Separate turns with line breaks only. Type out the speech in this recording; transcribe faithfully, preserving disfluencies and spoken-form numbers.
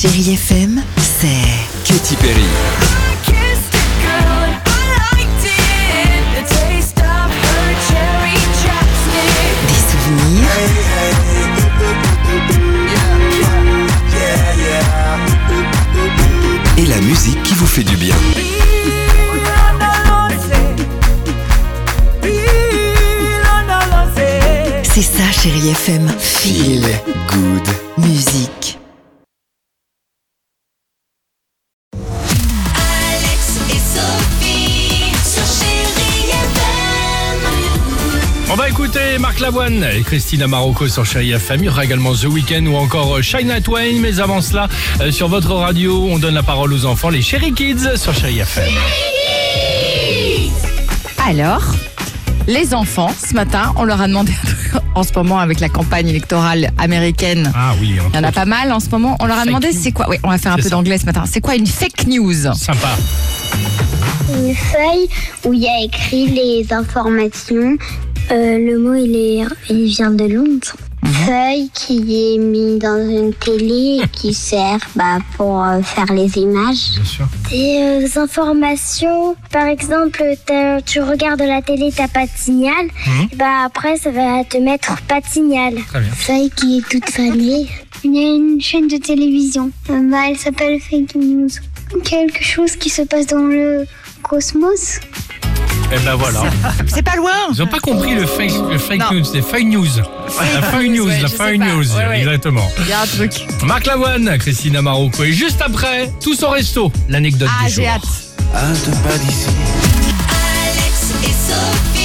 Chérie F M, c'est
Katy Perry.
des souvenirs,
Et la musique qui vous fait du bien.
c'est ça Chérie F M,
Feel good.
musique.
Alex et Sophie sur Chérie F M.
On va écouter Marc Lavoine et Christina Marocco sur Chérie F M. Il y aura également The Weeknd ou encore Shania Twain. Mais avant cela, euh, sur votre radio, on donne la parole aux enfants, les Chérie Kids sur Chérie F M.
Alors, les enfants, ce matin, on leur a demandé, en ce moment avec la campagne électorale américaine,
Ah oui,
il y en a pas mal en ce moment, on leur a
Fake
demandé
news.
c'est quoi, oui, on va faire un
C'est
peu
ça.
d'anglais ce matin, c'est quoi une fake news?
Sympa.
Une feuille où il y a écrit les informations. Euh, le mot, il, est, il vient de Londres. Feuille qui est mise dans une télé et qui sert bah, pour euh, faire les images.
Bien sûr.
Des euh, informations, par exemple, t'as- tu regardes la télé, t'as pas de signal.
Mhm.
Bah, après, ça va te mettre pas de signal.
Très bien.
Feuille qui est toute fanée. Il y a une chaîne de télévision. Euh, bah, elle s'appelle Fake News. Quelque chose qui se passe dans le cosmos.
Et ben voilà.
C'est pas loin.
Ils n'ont pas compris le fake, le fake
Non.
news, c'est fake news. La fake news,
ouais,
la
je sais
fake
pas.
news,
Ouais, ouais.
exactement.
Il y a un truc.
Marc Lavoine, Christina Marocco et juste après, tous au resto. L'anecdote
Ah,
du jour.
j'ai hâte.
Alex et Sophie.